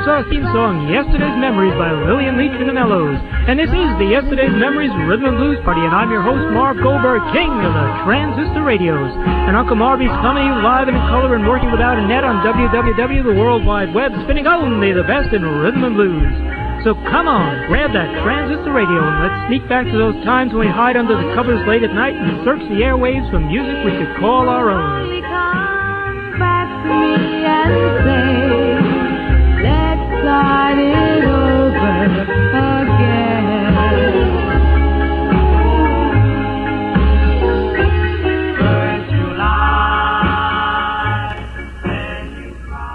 our theme song, Yesterday's Memories by Lillian Leach and the Mellows. And this is the Yesterday's Memories Rhythm and Blues Party, and I'm your host, Marv Goldberg, king of the transistor radios. And Uncle Marvy's coming to you live and in color and working without a net on www, the World Wide Web, spinning only the best in rhythm and blues. So come on, grab that transistor radio and let's sneak back to those times when we hide under the covers late at night and search the airwaves for music we could call our own. Come back to me and say, let's start it over again. First July, then you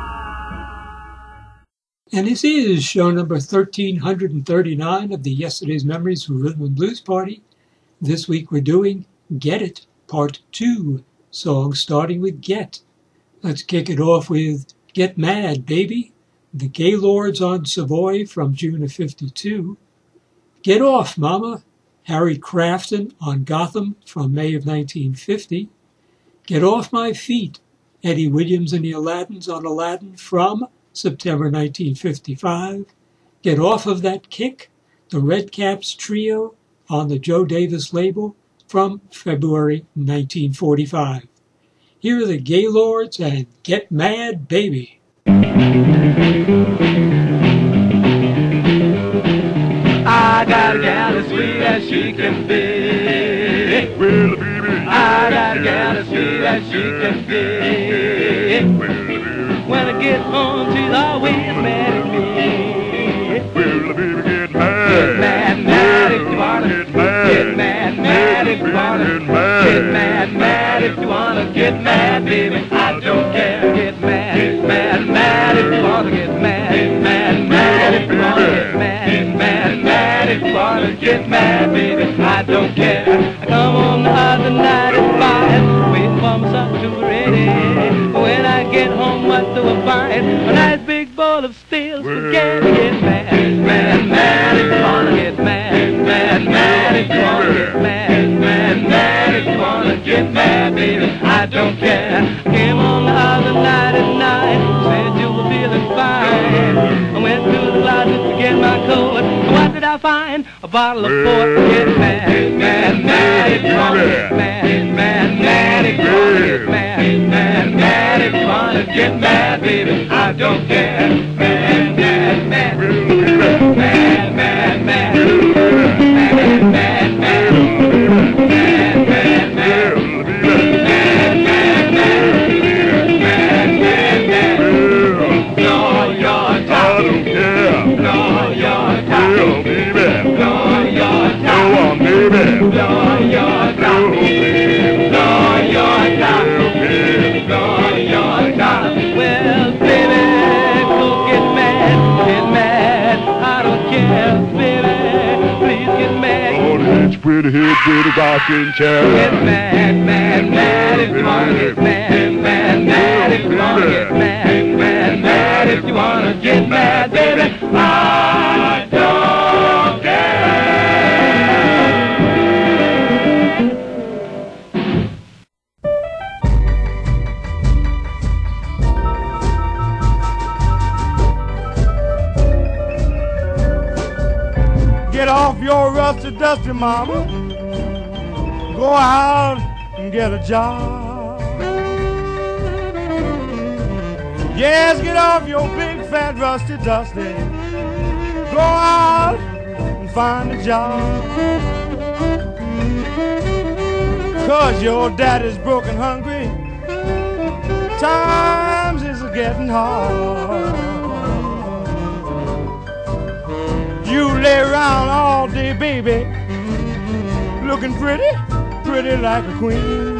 cry. And this is show number 1339 of the Yesterday's Memories Rhythm and Blues Party. This week we're doing Get It, Part 2, songs starting with Get. Let's kick it off with Get Mad, Baby, the Gaylords on Savoy from June of '52. Get Off, Mama, Harry Crafton on Gotham from May of 1950. Get Off My Feet, Eddie Williams and the Aladdins on Aladdin from September 1955. Get Off of That Kick, the Red Caps Trio on the Joe Davis label from February 1945. Here are the Gaylords and Get Mad, Baby. I got a gal as sweet as she can be. Well, baby. I got a gal as sweet as she can be. Well, baby. When I get home, she's always mad at me. Well, baby, get mad. Get mad, mad if you wanna. Get mad. Get mad, mad if you wanna. Get mad, mad if you wanna. Get mad, baby. I don't care. Get mad, mad, mad if you wanna. Get mad, mad, mad if you wanna. Get mad, mad, mad if you wanna. Get mad, baby. I don't care. I come home the other night at 5, waiting for my son to be ready. When I get home, what do I find? A nice big bowl of steel spaghetti. Get mad, mad, mad if you wanna. Get mad, mad, mad if you wanna. Get mad, mad, mad if you wanna. Get mad, baby. I don't care. Came on the other night at 9, said you were feeling fine. I went to the closet to get my coat. What did I find? A bottle of port. Get mad, mad, mad if you wanna. Get mad, mad, mad if you wanna. Get mad, mad, mad if you wanna. Get mad, baby. I don't care. Mad, mad, mad. Mad, mad, mad. Mad, mad, mad. Mad, mad, mad. Well, baby, go get mad, I don't care, baby, please get mad. Oh, it's pretty head, pretty rocking chair. Get mad, mad, mad if you wanna get mad, mad, mad if you wanna get mad, mad, mad if you wanna get mad, baby, I don't care. Get off your rusty, dusty mama. Go out and get a job. Yes, get off your big, fat, rusty, dusty. Go out and find a job. 'Cause your daddy's broken hungry. Times is getting hard. You lay around all day, baby, looking pretty, pretty like a queen.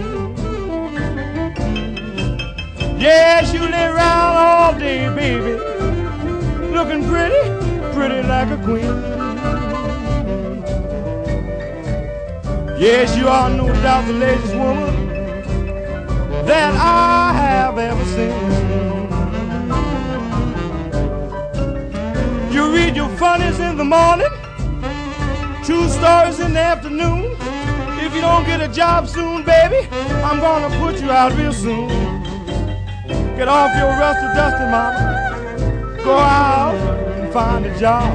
Yes, you lay around all day, baby, looking pretty, pretty like a queen. Yes, you are no doubt the laziest woman that I have ever seen. You read your funnies in the morning, true stories in the afternoon. If you don't get a job soon, baby, I'm gonna put you out real soon. Get off your rusty, dusty mama. go out and find a job.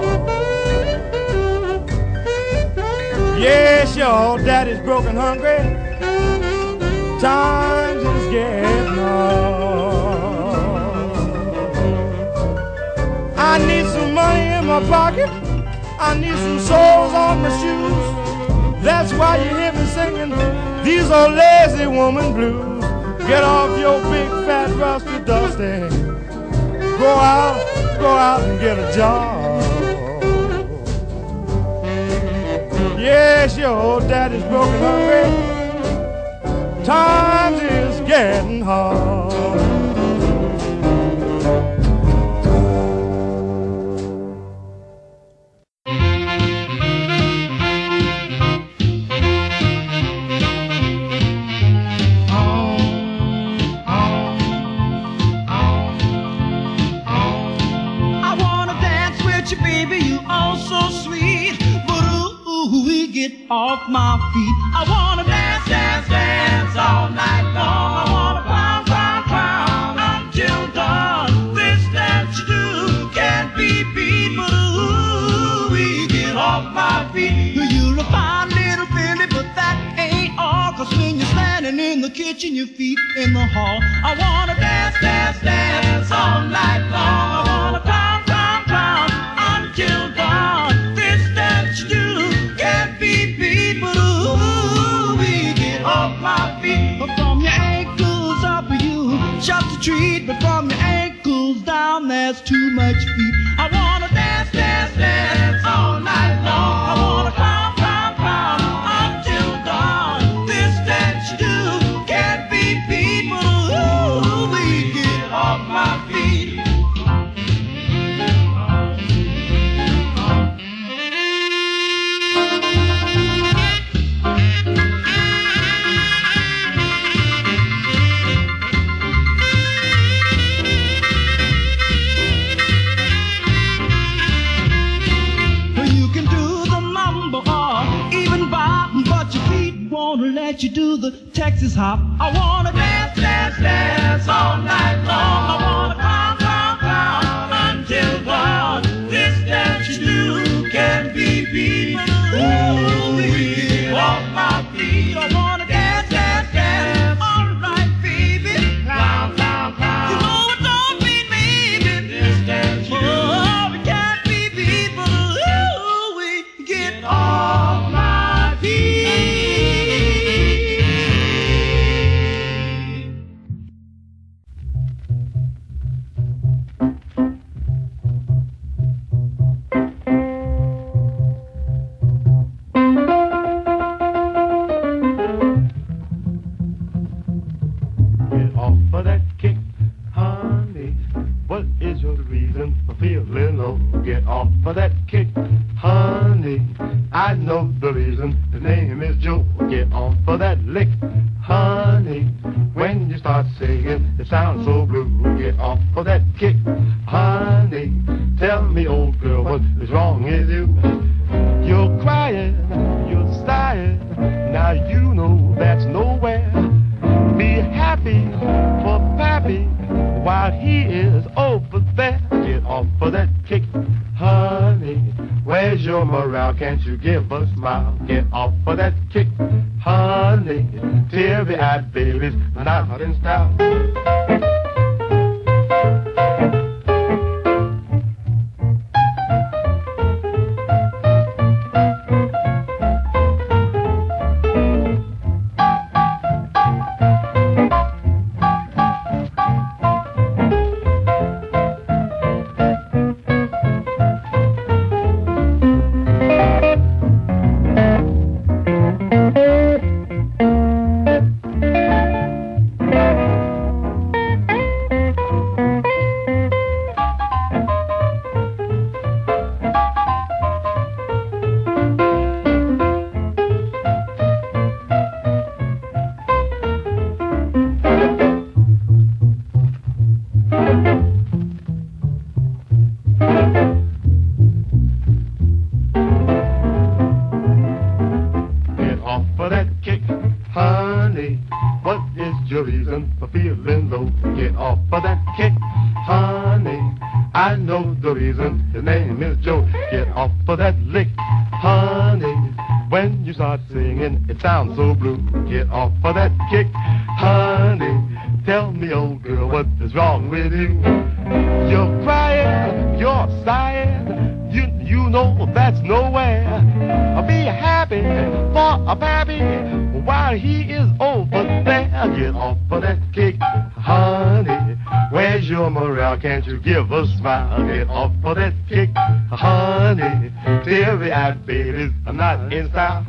Yes, your daddy's broken hungry. Times is getting hard. I need some money in my pocket. I need some soles on my shoes. That's why you hear me singing these old lazy woman blues. Get off your big fat rusty dusty. Go out and get a job. Yes, your old daddy's broken hungry. Times is getting hard. Off my feet, I wanna dance, dance, dance all night long. I wanna clown, clown, clown until dawn. This dance you do can't be beat, but ooh, we get off my feet. You're a fine little Billy, but that ain't all. 'Cause when you're standing in the kitchen, your feet in the hall. I wanna dance, dance, dance all night long. I wanna clown, clown, clown until dawn. This dance you do can't be beat, but ooh, we get off my feet. From your ankles up, you just a treat, but from your ankles down, there's too much feet. I wanna dance, dance, dance all night long. I wanna clown, clown, clown until dawn. This dance you do can't be beat, but ooh, we get off my feet. Let you do the Texas hop. I wanna dance, dance, dance all night long. I wanna clown, clown, clown until dawn. This dance you do can't be beat. Ooh, we get off my feet. I wanna dance, dance, dance. All right, baby. Clown, clown, clown. You know it don't mean maybe. This dance you do it can't be beat, but ooh, we get off my feet. Get off of that kick, honey. I know the reason. The name is Joe. Get off of that lick, honey. When you start singing, it sounds so blue. Get off of that kick, honey. Tell me, old girl, what is wrong with you? You're crying, you're sighing. Now you know that's nowhere. Be happy for Pappy while he is over there. Get off of that kick, honey. Where's your morale? Can't you give a smile? Get off of that kick, honey. Teary-eyed babies, not in style. I know the reason. His name is Joe. Get off of that lick, honey. When you start singing, it sounds so blue. Get off of that kick, honey. Tell me, old girl, what is wrong with you? You're crying, you're sighing. You know that's nowhere. Be happy for a baby while he is over there. Get off of that kick, honey. Where's your morale? Can't you give a smile? Get off of that kick, honey. Teary-eyed babies, I'm not in style.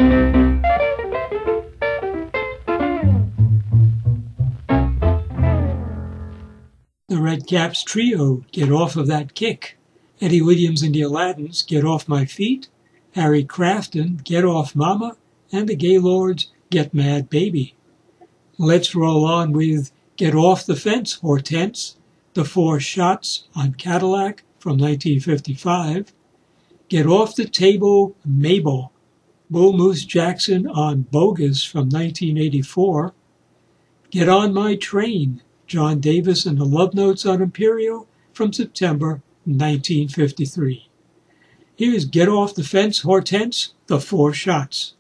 The Red Caps Trio, Get Off of That Kick. Eddie Williams and the Aladdins, Get Off My Feet. Harry Crafton, Get Off Mama. And the Gaylords, Get Mad Baby. Let's roll on with Get Off the Fence, Hortense. The Four Shots on Cadillac from 1955. Get Off the Table, Mabel. Bull Moose Jackson on Bogus from 1984. Get On My Train, John Davis and the Love Notes on Imperial from September 1953. Here's Get Off the Fence, Hortense, The Four Shots.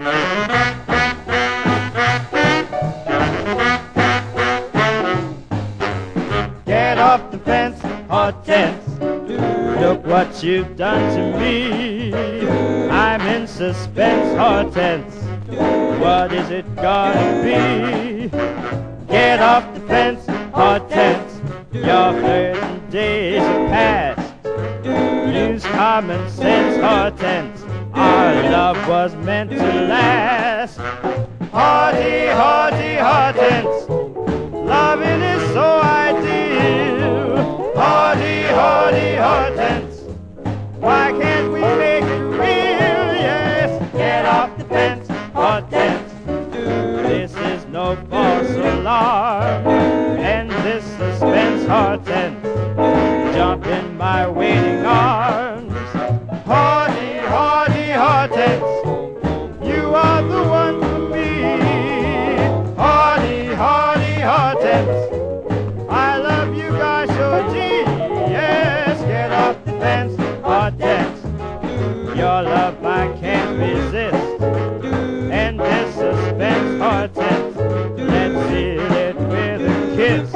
Get off the fence, Hortense. Look what you've done to me. I'm in suspense, Hortense. What is it gonna be? Get off the fence, Hortense. Your flirting days are past. Use common sense, Hortense. Our love was meant to last. Horty, horty, Hortense. Loving is so ideal. Horty, horty, Hortense. Why can't we make it real? Yes, get off the fence, Hortense. This is no false alarm. And this suspense, Hortense. Jump in my waiting arms. Horty, horty, Hortense. You are the one for me. Horty, horty, Hortense. I love you guys so deep. Yes, get off the fence, Hortense. Your love I can't resist. And this suspense, Hortense. Let's seal it with a kiss.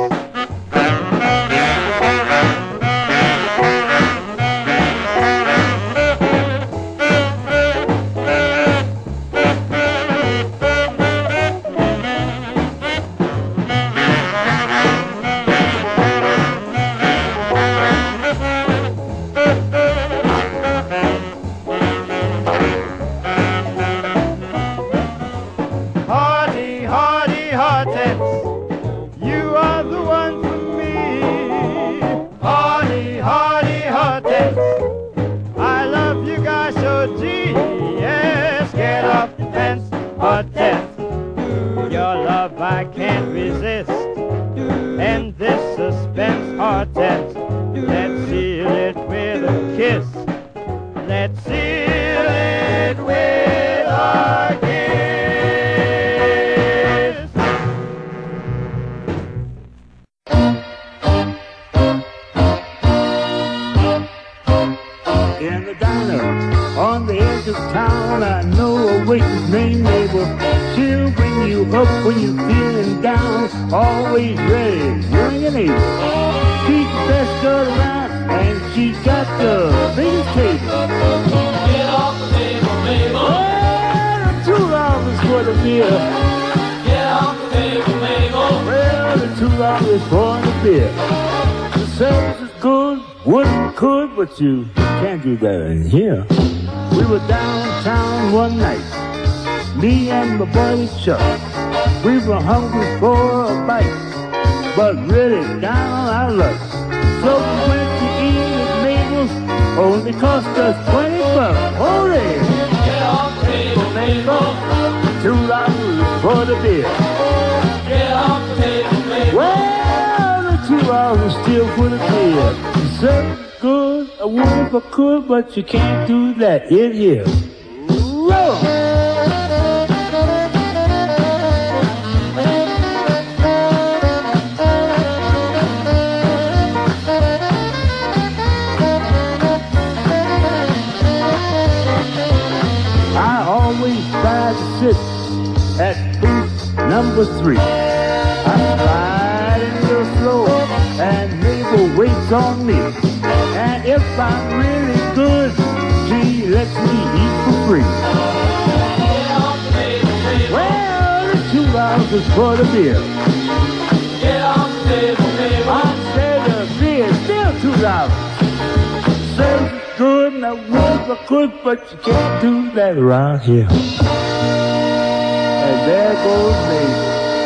I can't resist. And this suspense, Hortense, let's seal it with a kiss. Let's seal it with a kiss. In the diner on the edge of town, I know a waitress named Mabel. She'll bring you up when you're feeling down, always ready, young and able. She's the best girl around, and she got the biggest table. Get off the table, Mabel. Well, $2 for the beer. Get off the table, Mabel. Well, the $2 for the beer. The service is good, wouldn't could, but you can't do that in here. We were downtown one night, me and my buddy Chuck. We were hungry for a bite, but really down on our luck. So we went to eat at Mabel's, only cost us $20. Hold it! Get off the table, Mabel. $2 for the beer. Get off the table, Mabel. Well, the $2 is still for the beer. The service is good, I would if I could, but you can't do that in here. Roll! I always try to sit at booth number 3. I'm riding real slow, and Mabel waits on me. And if I'm really good, she lets me eat for free. Well, the $2 is for the beer. I said the beer is still $2. Says it's good, and I wish I could, but you can't do that around here. And there goes Mabel.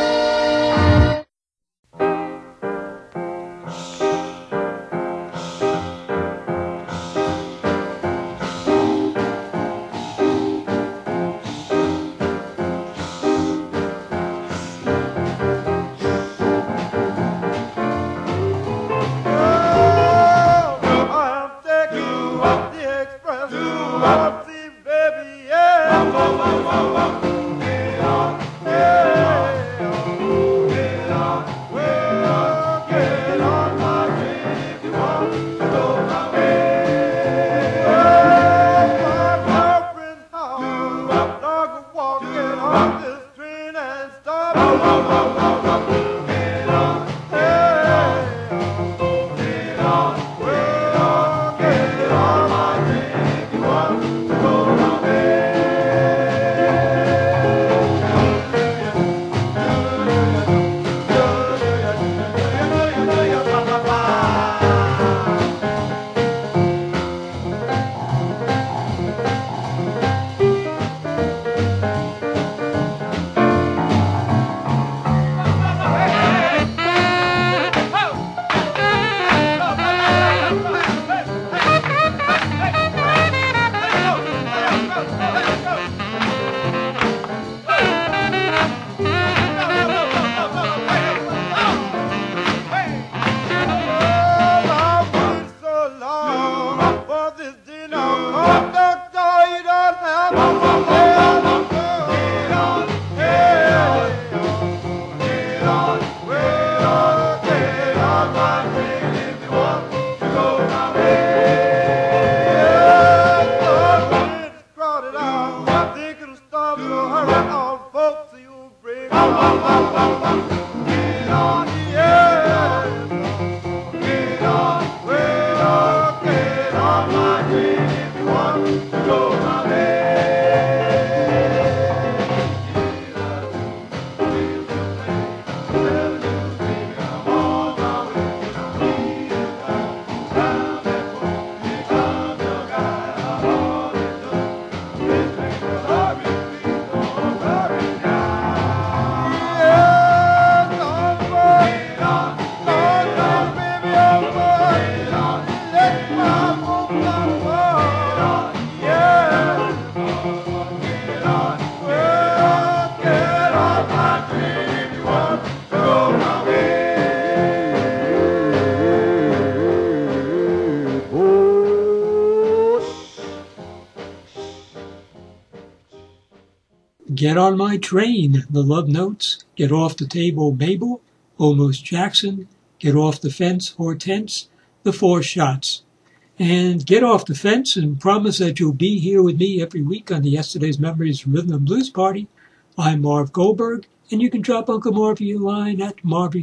Get on My Train, The Love Notes, Get Off the Table, Mabel, Almost Jackson, Get Off the Fence, Hortense, The Four Shots. And get off the fence and promise that you'll be here with me every week on the Yesterday's Memories Rhythm and Blues Party. I'm Marv Goldberg, and you can drop Uncle Marvy a line at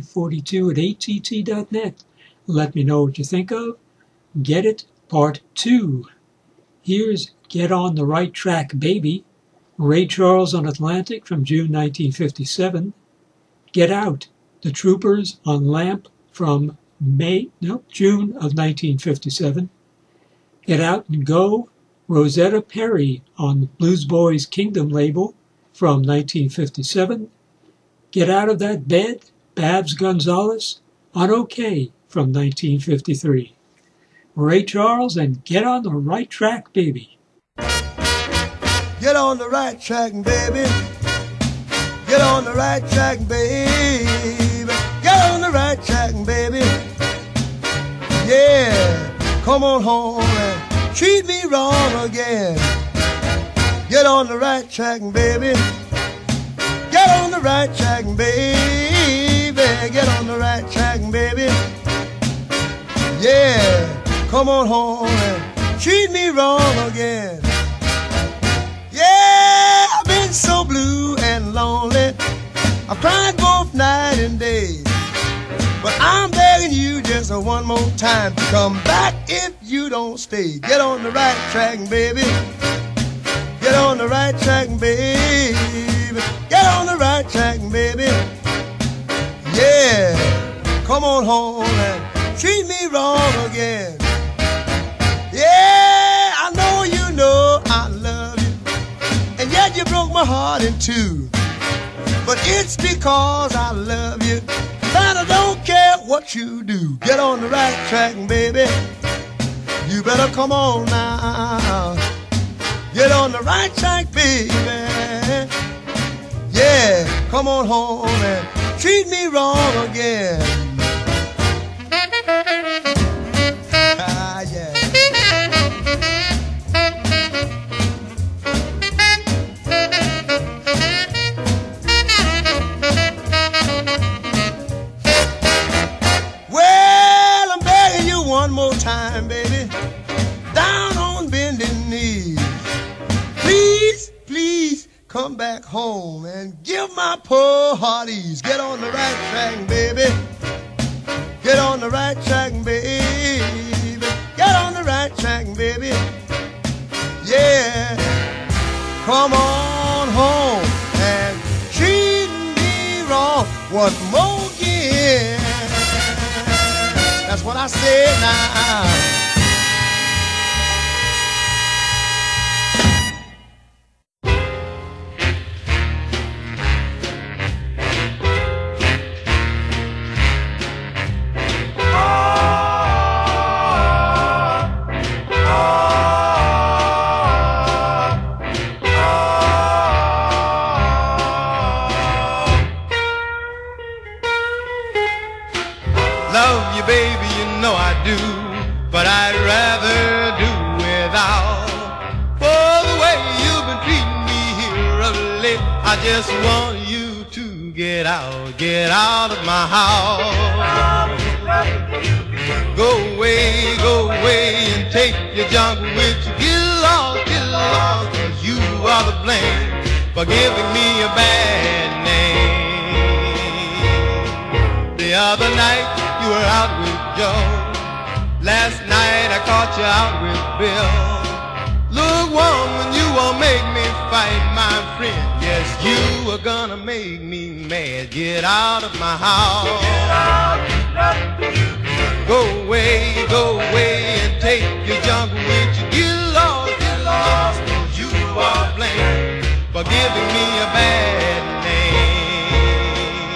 marvy42@att.net. Let me know what you think of Get It, Part 2. Here's Get on the Right Track, Baby, Ray Charles on Atlantic from June 1957. Get Out, The Troopers on Lamp from June of 1957. Get Out and Go, Rosetta Perry on Blues Boys Kingdom label from 1957. Get Out of That Bed, Babs Gonzalez on OK from 1953. Ray Charles and Get on the Right Track, Baby. Get on the right track, baby. Get on the right track, baby. Get on the right track, baby. Yeah, come on home and treat me wrong again. Get on the right track, baby. Get on the right track, baby. Get on the right track, baby. Yeah, come on home and treat me wrong again. Yeah. one more time to come back if you don't stay. Get on the right track, baby. Get on the right track, baby. Get on the right track, baby. Yeah, come on home and treat me wrong again. Yeah, I know I love you, and yet you broke my heart in two. But it's because I love you that I don't care what you do. Get on the right track, baby. You better come on now. Get on the right track, baby. Yeah, come on home and treat me wrong again. Ah, yeah. Well, I'm begging you one more time, baby. Down on bending knees. Please, please come back home and give my poor heart ease. Get on the right track, baby. Get on the right track, baby. Get on the right track, baby. Yeah. Come on home and treat me wrong one more again. That's what I said now. Love you, baby, you know I do, but I'd rather do without. For the way you've been treating me here of late, I just want you to get out of my house. Go away and take your junk with you. Get lost, 'cause you are the blame for giving me a bad name. The other night you were out with Joe. Last night I caught you out with Bill. Look, woman, you won't make me fight, my friend. Yes, you are gonna make me mad. Get out of my house. Get out, go away and take your junk with you. Get lost, 'cause you are blamed for giving me a bad name.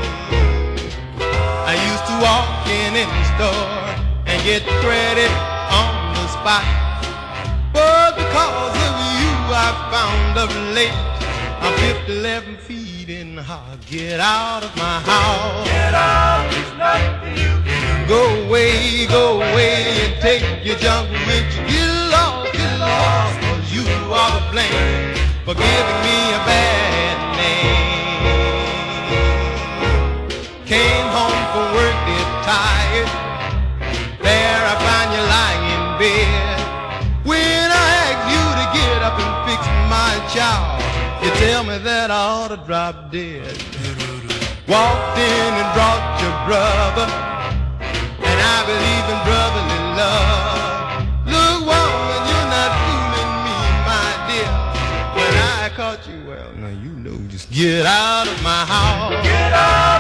I used to walk in the store and get credit on the spot, but because of you I found of late I'm 11 feet in high. Get out of my house. Get out, there's nothing you can do. Go away and take your junk with you. Get lost, 'cause you are the blame for giving me a bad name. Came home from work, get tired. There I find you lying in bed. When I ask you to get up and fix my child, you tell me that I ought to drop dead. Walked in and brought your brother, and I believe in brotherly love. Look, woman, you're not fooling me, my dear. When I caught you, well, now you know, just get out of my house. Get out,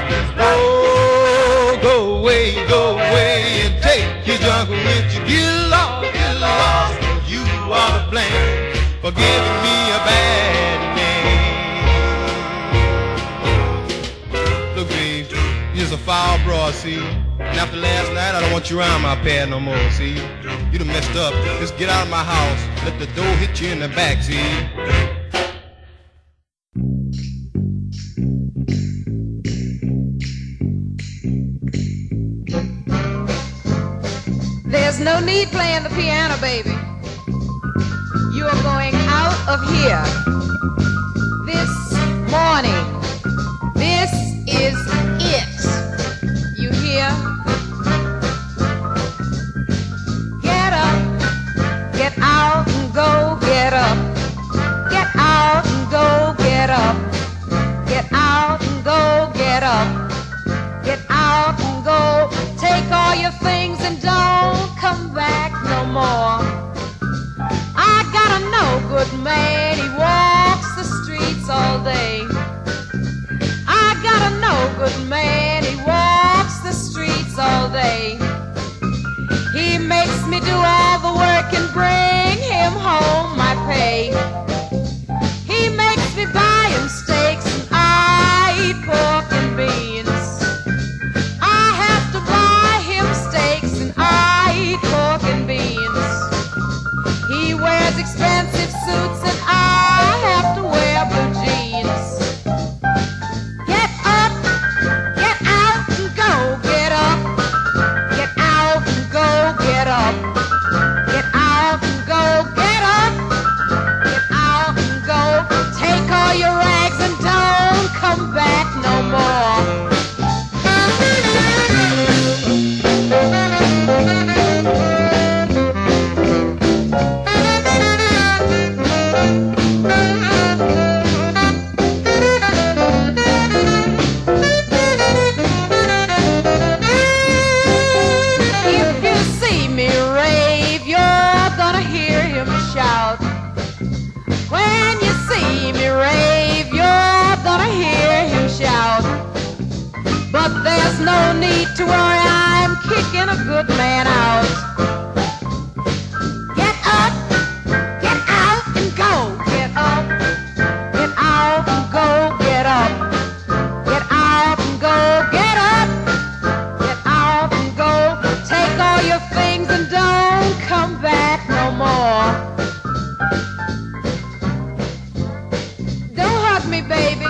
go away and take your junk with you. Get lost, 'cause you are to blame for giving me a bad name. Look, babe, you're just a foul broad, see? And after last night, I don't want you around my pad no more, see? You done messed up. Just get out of my house. Let the door hit you in the back, see? There's no need playing the piano, baby. You are going out of here this morning. This is it. You hear? Get up, get out and go, get up. Get out and go, get up. Get out and go, get up. Get out and go, take all all your things and don't come back no more. I got a no-good man, he walks the streets all day. I got a no-good man, he walks the streets all day. He makes me do all the work and bring him home my pay. He makes me buy him steaks and I eat pork and beans. I have to buy him steaks and I eat pork and beans. He wears expensive suits and I have to wear blue jeans. Get up, get out and go, get up. Get out and go, get up. Get out and go, get up. Get out and go. Take all your rags and don't come back no more. If you see me rave, you're gonna hear him shout. When you see me rave, you're gonna hear him shout. But there's no need to worry, I'm kicking a good man out. Get up, get out and go, get up. Get out and go, get up. Get out and go, get up. Get out and go. Take all your things and don't come back no more. Don't hug me, baby.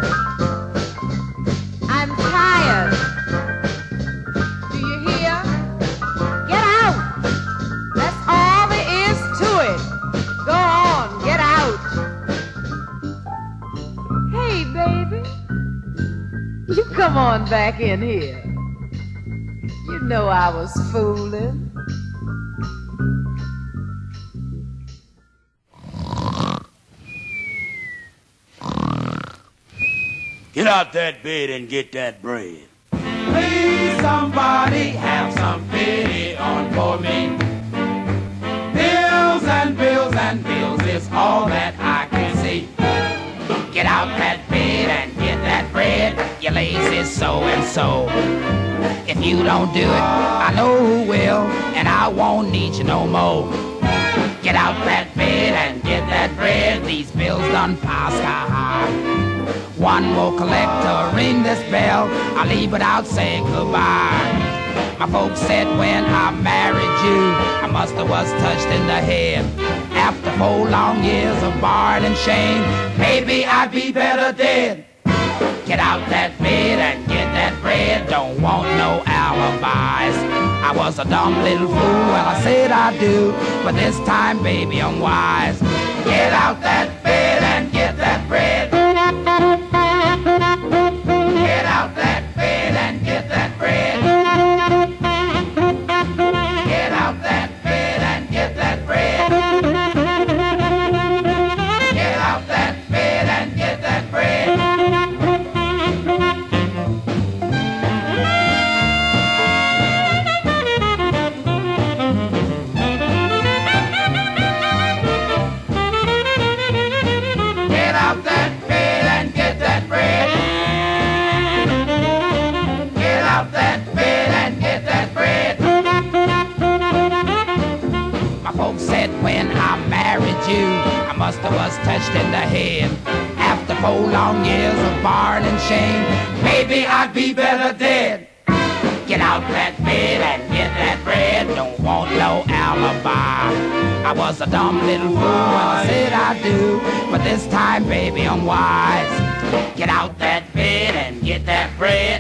I'm tired. Do you hear? Get out. That's all there is to it. Go on, get out. Hey, baby. You come on back in here. You know I was fooling. Get out that bed and get that bread. Please, somebody have some pity on for me. Bills and bills and bills is all that I can see. Get out that bed and get that bread, you lazy so-and-so. If you don't do it, I know who will, and I won't need you no more. Get out that bed and get that bread, these bills done pile sky high. One more collector, ring this bell, I'll leave without saying goodbye. My folks said when I married you, I must have was touched in the head. After 4 long years of barring and shame, maybe I'd be better dead. Get out that bed and get that bread, don't want no alibis. I was a dumb little fool, well I said I do, but this time baby I'm wise. Get out that bed and get that bread. Get out that bed and get that bread. Get out that bed and get that bread. Get out that bed and get that bread. Get out that bed and get that bread. Get out that bed and get that bread. My folks said when I married you, I must have was touched in the head. After 4 long years of barring and shame, maybe I'd be better dead. Get out that bed and get that bread, don't want no alibi. I was a dumb little fool when I said I do, but this time, baby, I'm wise. Get out that bed and get that bread.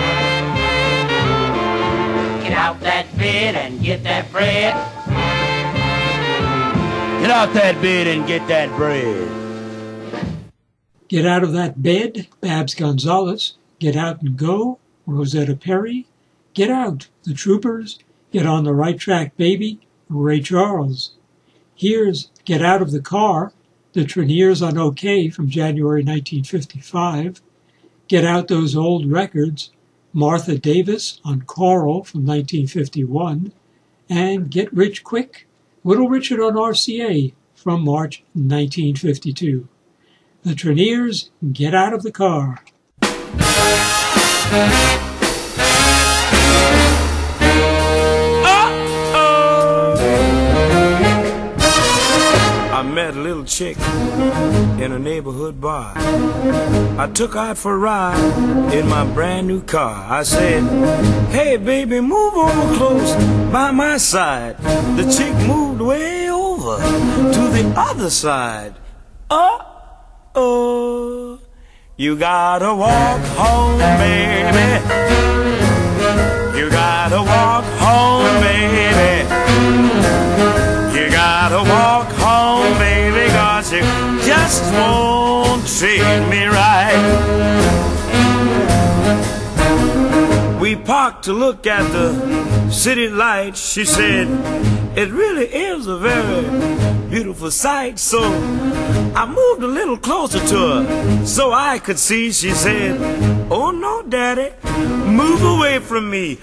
Get out that bed and get that bread. Get out that bed and get that bread. Get out of that bed, Babs Gonzalez. Get out and go, Rosetta Perry. Get out, the Troopers. Get on the right track, baby, Ray Charles. Here's Get Out of the Car, the Treniers on OK from January 1955. Get Out Those Old Records, Martha Davis on Coral from 1951, and Get Rich Quick, Little Richard on RCA from March 1952. The Treniers, Get Out of the Car. I met a little chick in a neighborhood bar. I took her out for a ride in my brand new car. I said, hey baby, move over close by my side. The chick moved way over to the other side. Uh-oh, you gotta walk home, baby. You gotta walk home, baby. You gotta walk home, baby, 'cause you just won't treat me right. We parked to look at the city lights. She said, it really is a very beautiful sight. So I moved a little closer to her so I could see. She said, oh no, daddy, move away from me.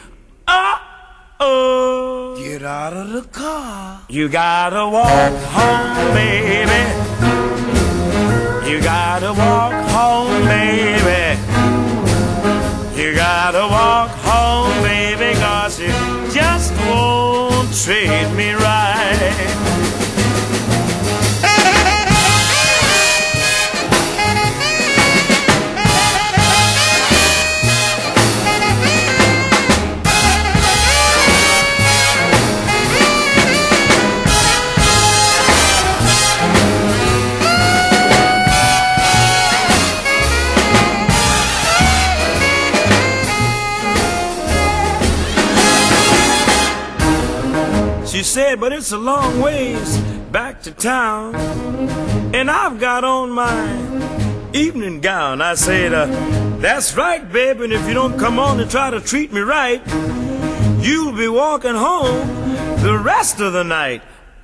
Uh-oh, get out of the car. You gotta walk home, baby. You gotta walk home, baby. You gotta walk home, baby, 'cause you just won't treat me right. She said, but it's a long ways back to town, and I've got on my evening gown. I said, that's right, baby, and if you don't come on and try to treat me right, you'll be walking home the rest of the night.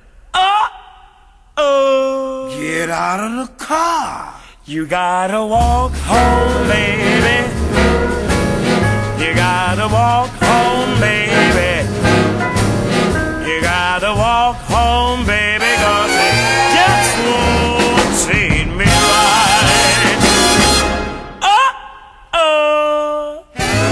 Uh-oh, get out of the car. You gotta walk home, baby. You gotta walk home, baby. You gotta walk home, baby, 'cause it just won't treat me right. Uh-oh.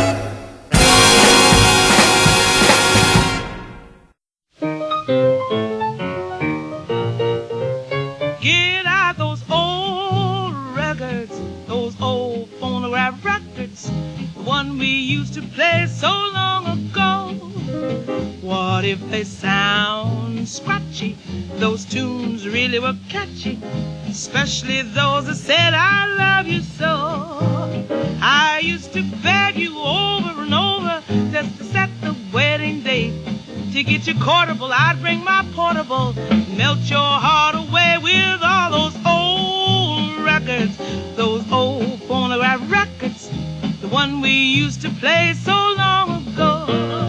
Get out those old records, those old phonograph records, the one we used to play so long ago. What if they sound scratchy? Those tunes really were catchy, especially those that said I love you so. I used to beg you over and over just to set the wedding date. To get you courtable, I'd bring my portable, melt your heart away with all those old records, those old phonograph records, the one we used to play so long ago.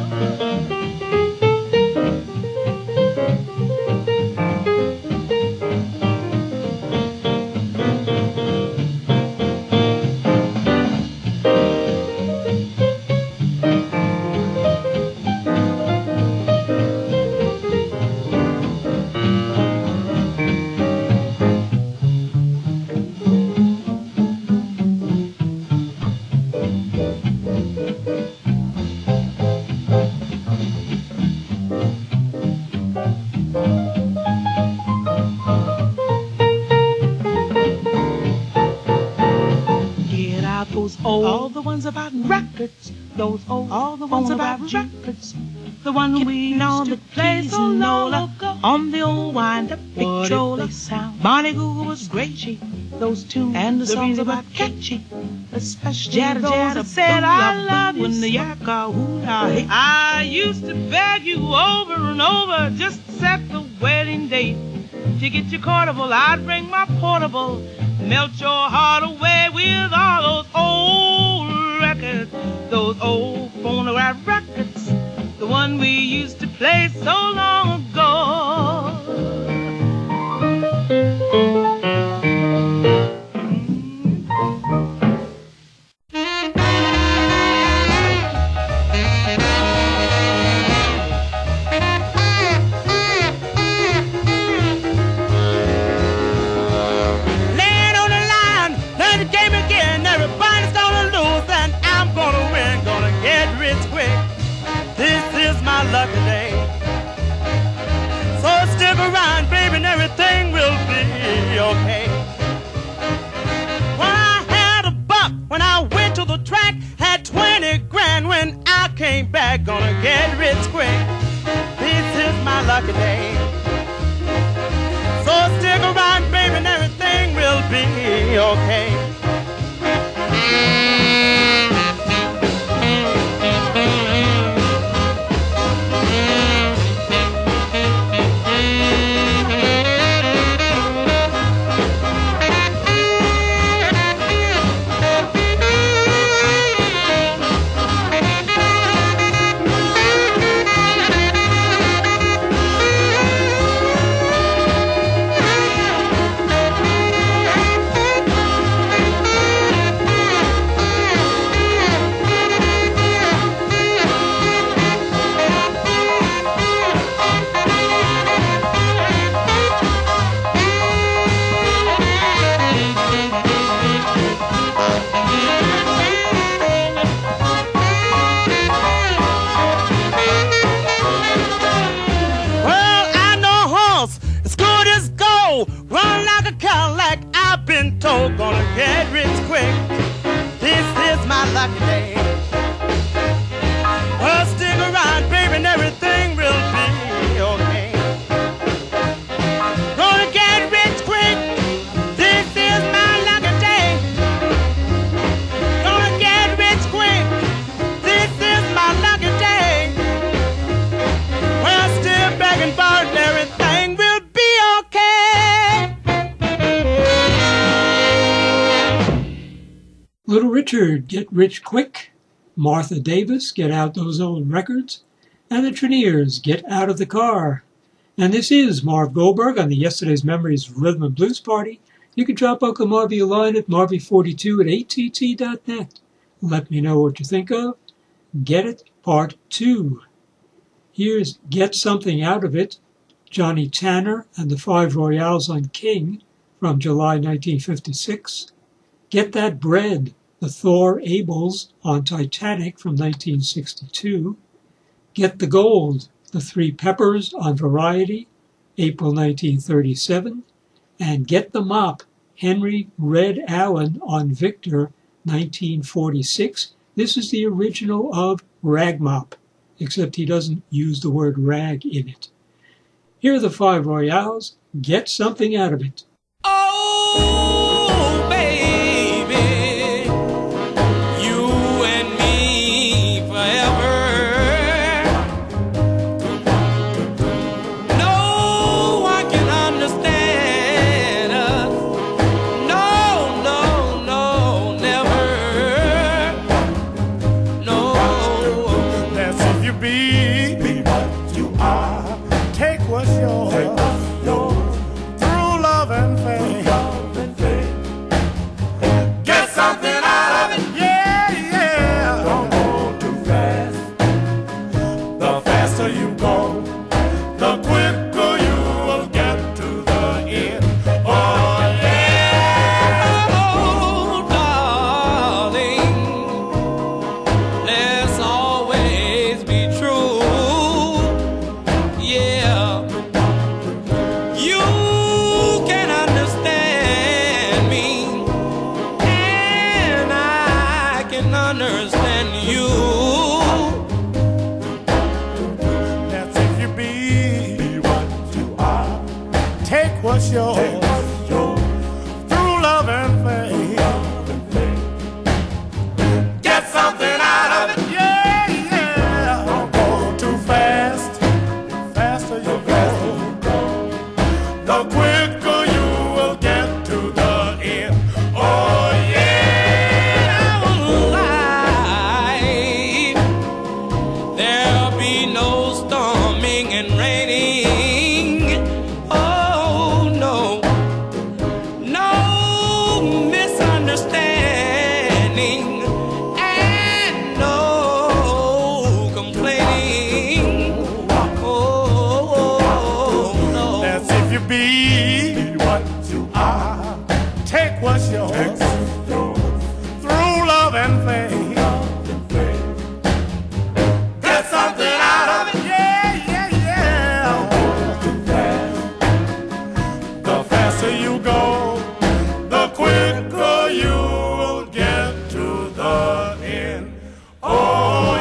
All the ones about records, those old, all the ones about records, the one we know that plays so long ago on the old wind-up Victrola sound. Bonnie Google was great, those tunes and the songs about catchy, especially those that said I love you. When the yakka hula, I used to beg you over and over just to set the wedding date. To get you courtable, I'd bring my portable, melt your heart away with all those old records, those old phonograph records, the one we used to play so long ago. so gonna get rich quick. This is my lucky day. Well, stick around, baby, and everything will be okay. Gonna get rich quick. This is my lucky day. Gonna get rich quick. This is my lucky day. Well, still begging for it, and everything will be okay. Little Richard, Get Rich Quick. Martha Davis, Get Out Those Old Records. And the Treniers, Get Out of the Car. And this is Marv Goldberg on the Yesterday's Memories Rhythm and Blues Party. You can drop Uncle Marvy a line at marvy42 at att.net. Let me know what you think of Get It Part 2. Here's Get Something Out of It, Johnny Tanner and the Five Royales on King from July 1956. Get That Bread, the Thor Abels on Titanic from 1962. Get the Gold, the Three Peppers on Variety, April 1937. And Get the Mop, Henry Red Allen on Victor, 1946. This is the original of Rag Mop, except he doesn't use the word rag in it. Here are the Five Royales. Get Something Out of It. Oh, baby, you and me forever. No one can understand us. No, no, no, never. No. That's if you be what you are. Take what's yours. Through love and faith. Get something out of it. Yeah, yeah. Don't go too fast. The faster you go, the quicker you will get to the end. Oh, yeah. Oh, darling, let's always be true. Yeah, you can understand me, and I can understand you. That's if you be what you are. Take what's yours. Through love and faith. Get something out of it. Yeah, yeah. Don't go too fast. Faster you go, the quicker you will get to the end. Oh, yeah. Life, there'll be no storming and raining. Oh, no. No misunderstanding and no complaining. Oh, no. That's if you be what you are. Take what's yours. Through love and faith. Get something out of it. Yeah, yeah, yeah. The faster you go, the quicker you will get to the end. Oh,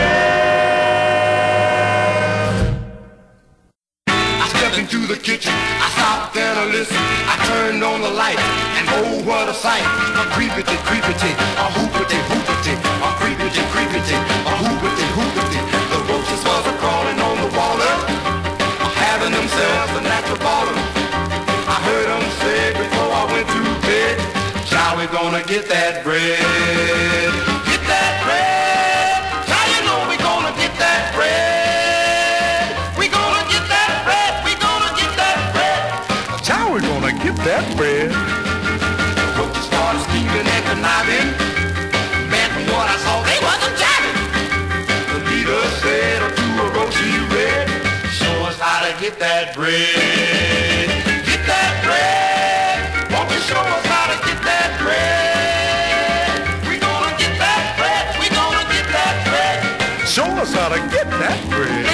yeah. I stepped into the kitchen, I stopped and I listened. I turned on the light, and oh, what a sight. A creepity, creepity, a hoopity, hoopity, a creepity, creepity, a hoopity, hoopity. The roaches was a-crawling on the water, having themselves a natural bottom. I heard them say before I went to bed, child, we're gonna get that bread. Get that bread. Child, you know we're gonna get that bread. We're gonna get that bread. We're gonna get that bread. Child, we're gonna get that bread. The roaches started scheming and conniving. Man, from what I saw, they wasn't jiving. The leader said, "Oh, to a roach you red, show us how to get that bread. Get that bread. Won't you show us how to get that bread? We're gonna get that bread. We're gonna get that bread. Show us how to get that bread."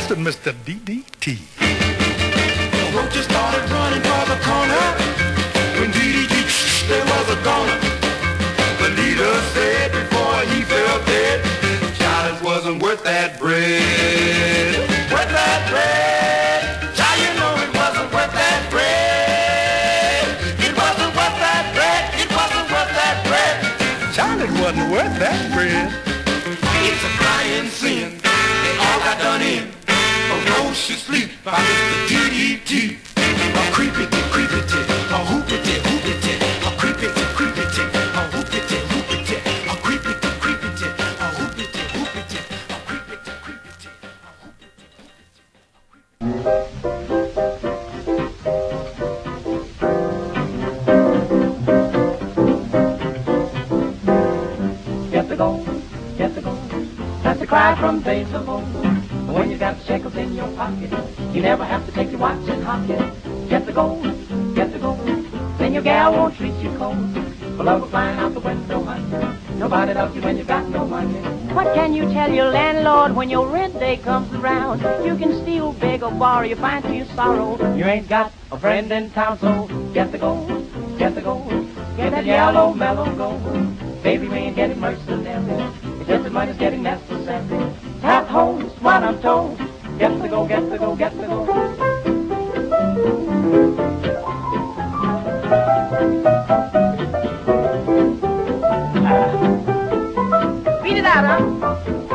roasted Mr. DDT. The roaches started running for the corner. When DDT, there was a goner. The leader said before he fell dead, Charlie's wasn't worth that bread. Worth that bread. Child, you know it wasn't worth that bread. It wasn't worth that bread. It wasn't worth that bread. Charlie wasn't worth that bread. It's a crying sin. They all got done in. Ferocious sleep by Mr. DDT. A creepity, creepity, a hoopity, hoopity, a creepity, creepity, a hoopity, hoopity, a creepity, creepity, a hoopity, hoopity, a creepity, creepity, Get the gold, get the gold. That's the cry from days of old. When you got shekels in your pocket, you never have to take your watch and hock it. Get the gold, get the gold. Then your gal won't treat you cold. For love of flying out the window, honey. Nobody loves you when you got no money. What can you tell your landlord when your rent day comes around? You can steal, beg, or borrow, you find to your sorrow. You ain't got a friend in town, so get the gold, get the gold. Get that yellow mellow gold. Baby, we ain't getting mercenary. It's just that money's getting necessary. Tap home's what I'm told. Get the go, get the go, get the go. Beat it out, huh?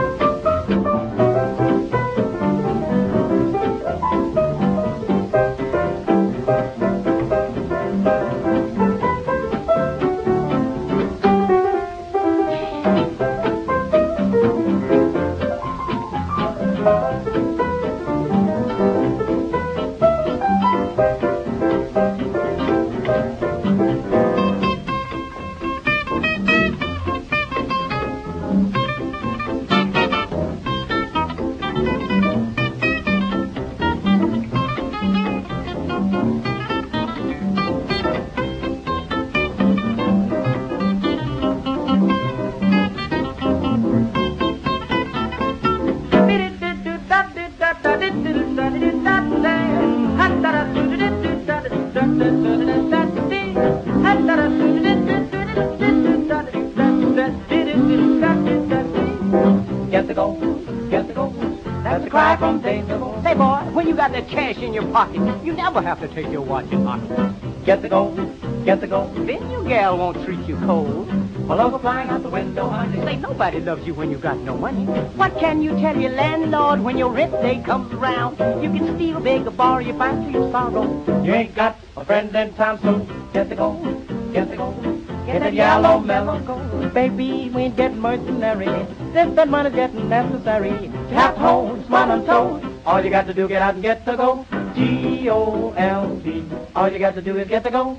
Get the gold, get the gold. That's the cry from days of old. Say, boy, when you got that cash in your pocket, you never have to take your watch and hock it. Get the gold, get the gold. Then your gal won't treat you cold. For love of flying out the window, honey. Say, nobody loves you when you got no money. What can you tell your landlord when your rent day comes around? You can steal, beg, or borrow, you find to your sorrow. You ain't got a friend in town, so get the gold, get the gold. Get that yellow mellow gold. Baby, we ain't getting mercenary. This that money's getting necessary. Tap holes, what I'm told. All you got to do, get out and get the gold. G-O-L-D. All you got to do is get the gold.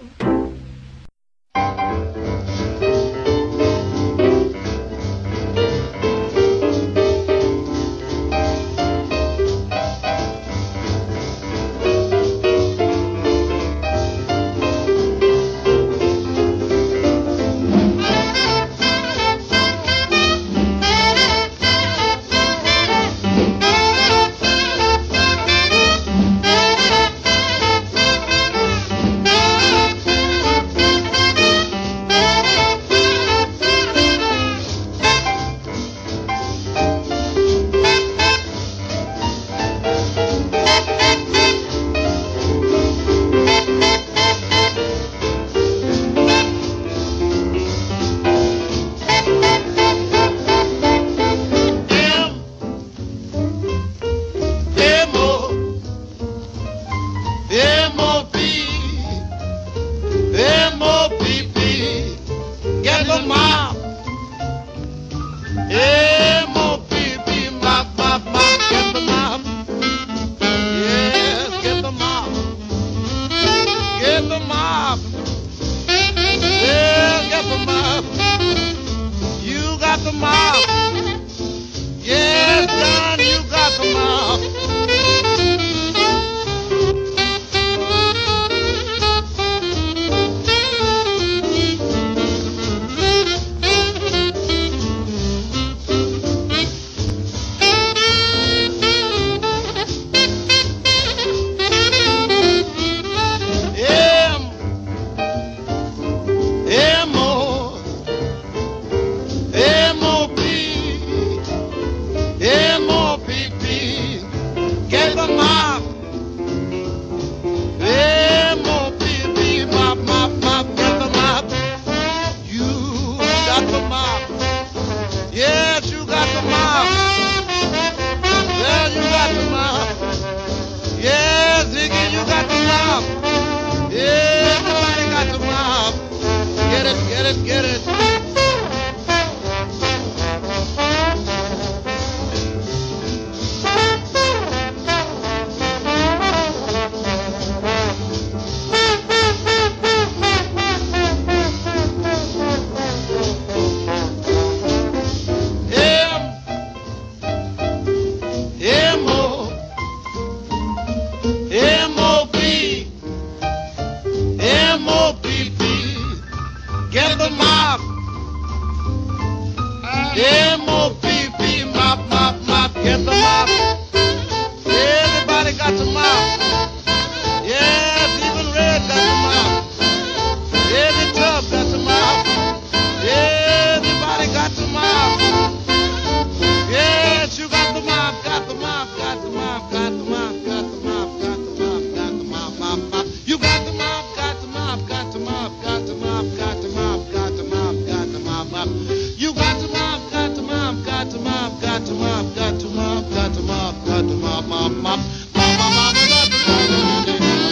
got to mop. Everybody got to mop. Get it, get it, get it. Get the mop. M-O-P-P, mop, mop, mop. Get the mop. Everybody got to mop. Yes, even Red got to mop. Every tub got to mop. Everybody got to mop. Yes, you got the mop, got the mop, got the mop, got the mop, got the mop, got the mop, got the mop, mop, mop. You got the mop, got the mop, got the mop, got the mop, got the mop, got the mop, got the mop, mop. You got the mop, got the mop, got the mop, got the mop, got the mop, got the mop, got the mop, mop, mop. Mop, mop, mop, got the mop.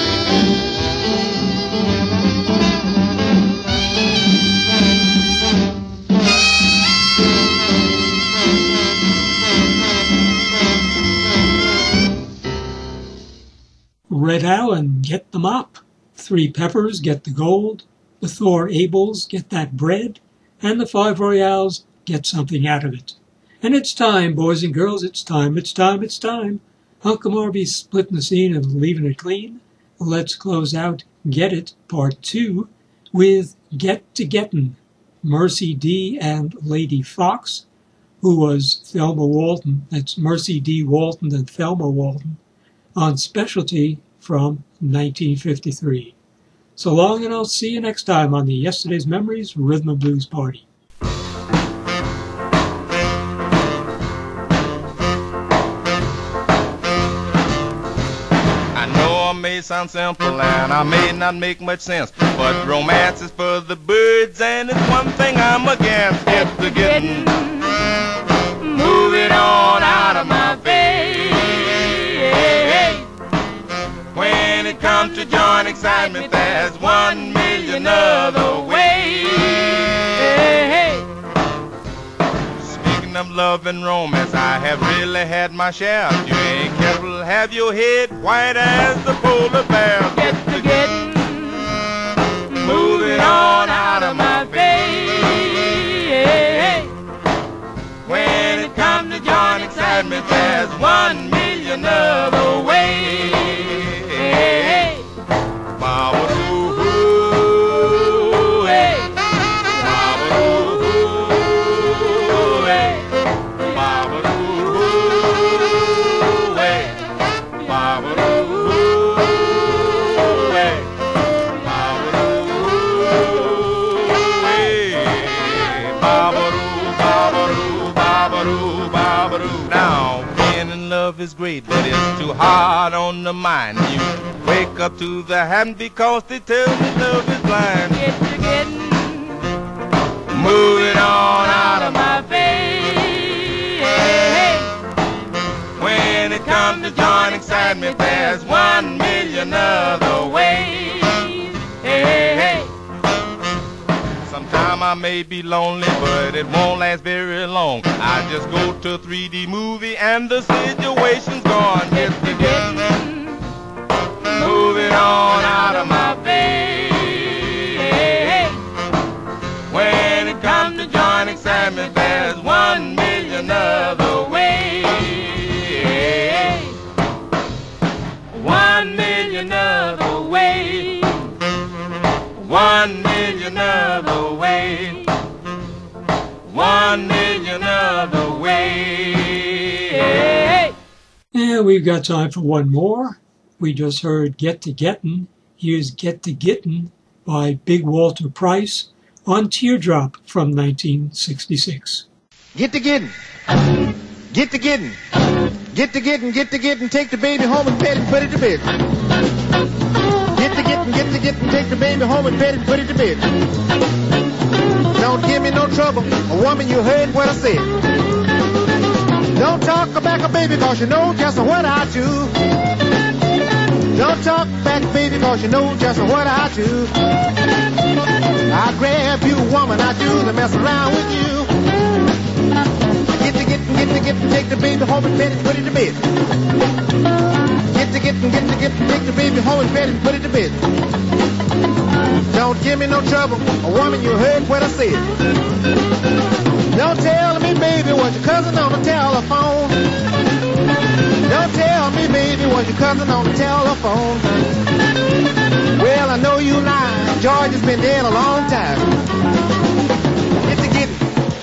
Red Allen, Get the Mop. Three Peppers, Get the Gold. The Thor Abels, Get That Bread. And the Five Royales, Get Something Out of It. And it's time, boys and girls, it's time, it's time, it's time. Uncle Marby's splitting the scene and leaving it clean. Let's close out Get It, Part 2, with Get to Gettin', Mercy D and Lady Fox, who was Thelma Walton, that's Mercy D. Walton and Thelma Walton, on Specialty from 1953. So long, and I'll see you next time on the Yesterday's Memories Rhythm and Blues Party. I know I may sound simple and I may not make much sense, but romance is for the birds and it's one thing I'm against. Get to getting, move it on out of my face. When it comes to joint excitement, there's 1,000,000 other ways. Speaking of love and romance, I have really had my share. If you ain't careful, have your head white as the polar bear. Get to getting, move it on out of my face. When it comes to joint excitement, there's 1,000,000 other ways. Is great, but it's too hard on the mind. You wake up to the hand because they tell me love is blind. Get to getting, move it on out of my face. When it comes to joint excitement, there's 1,000,000 other ways. Sometime I may be lonely, but it won't last very long. I just go to a 3D movie and the situation's gone. Get to getting, move it on out of my face. When it comes to joint excitement, there's 1,000,000 other ways. 1,000,000 other ways. 1,000,000 other ways. 1,000,000 other ways. And we've got time for one more. We just heard Get to Gettin'. Here's Get to Gittin' by Big Walter Price on Teardrop from 1966. Get to gettin'. Get to gettin'. Get to gettin', get to gettin', take the baby home and pet and put it to bed. Get to gettin', get to gettin', take the baby home and pet and put it to bed. Don't give me no trouble, a woman, you heard what I said. Don't talk about a baby, cause you know just what I do. Don't talk back, baby, cause you know just what I do. I grab you, woman, I do to mess around with you. Get to take the baby home and pet it, put it to bed. Get to take the baby home and pet it, put it to bed. Don't give me no trouble, a woman, you heard what I said. Don't tell me, baby, was your cousin on the telephone. Don't tell me, baby, was your cousin on the telephone. Well, I know you lying. George has been dead a long time. Get to getting,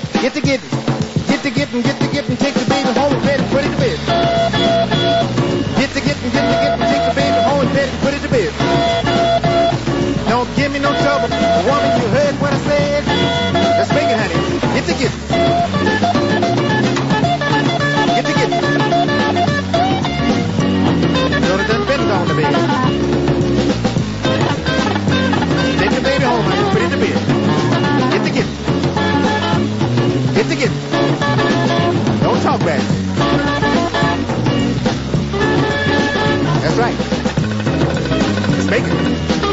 take the baby home and pet it, put it to bed. Get to getting, take the baby home and pet it, put it to bed. Don't give me no trouble, woman, you heard what I said. Let's make it, honey. Get to getting. Don't it done bend on the baby. Take the baby home, honey, put it to bed. Get to getting. Don't talk back. That's right. Let's make it.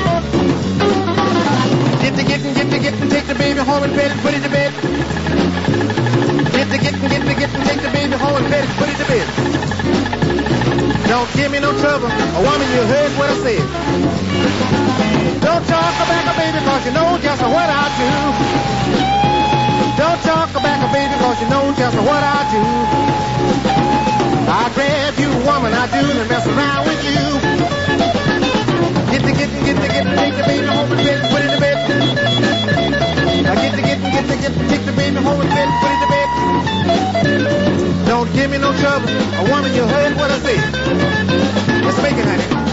Get to getting, take the baby home and pet it, put it to bed. Get to getting, take the baby home and pet it, put it to bed. Don't give me no trouble, a woman, you heard what I said. Don't talk about a baby, cause you know just what I do. Don't talk about a baby, cause you know just what I do. I grab you, woman, I do, and mess around with you. Get to getting, take the baby home and pet it, put it to bed. I get to getting, take the baby home and pet it, put it to bed. Don't give me no trouble, a woman, you heard what I said. Let's make it, honey.